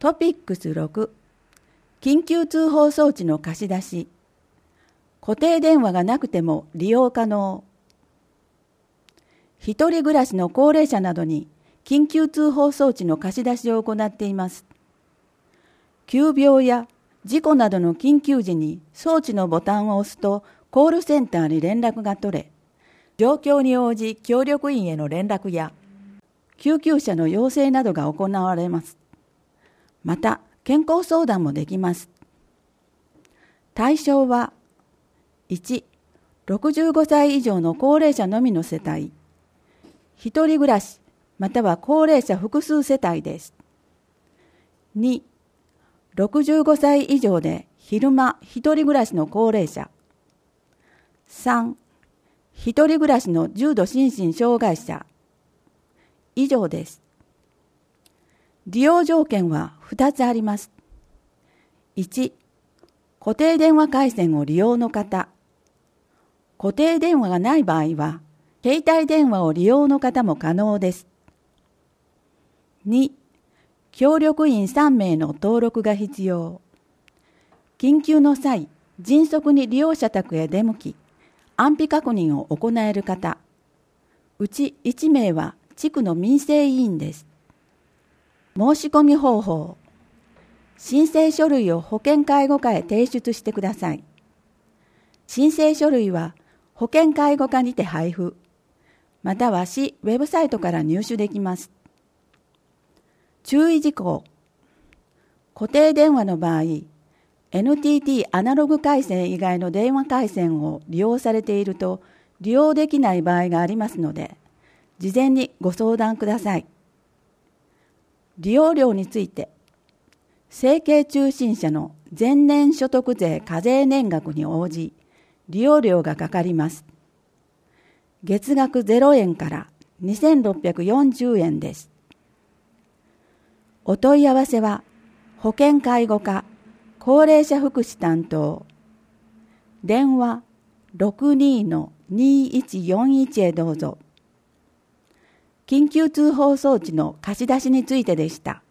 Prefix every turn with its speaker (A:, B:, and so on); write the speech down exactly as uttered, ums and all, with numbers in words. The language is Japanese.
A: トピックスろく、緊急通報装置の貸し出し。固定電話がなくても利用可能。一人暮らしの高齢者などに緊急通報装置の貸し出しを行っています。急病や事故などの緊急時に装置のボタンを押すとコールセンターに連絡が取れ、状況に応じ協力員への連絡や救急車の要請などが行われます。また、健康相談もできます。対象は、いち、ろくじゅうごさい以上の高齢者のみの世帯、一人暮らしまたは高齢者複数世帯です。に、ろくじゅうごさい以上で昼間一人暮らしの高齢者。さん、一人暮らしの重度心身障害者。以上です。利用条件はふたつあります。いち、固定電話回線を利用の方。固定電話がない場合は、携帯電話を利用の方も可能です。に、協力員さんめいの登録が必要。緊急の際、迅速に利用者宅へ出向き、安否確認を行える方。うちいちめいは地区の民生委員です。申し込み方法。申請書類を保健介護課へ提出してください。申請書類は保健介護課にて配布、または市ウェブサイトから入手できます。注意事項。固定電話の場合、エヌティーティー アナログ回線以外の電話回線を利用されていると利用できない場合がありますので、事前にご相談ください。利用料について、生計中心者の前年所得税課税年額に応じ、利用料がかかります。月額ゼロえんからにせんろっぴゃくよんじゅうえんです。お問い合わせは、保健介護課、高齢者福祉担当、電話 ろくにーにーいちよんいち へどうぞ。緊急通報装置の貸し出しについてでした。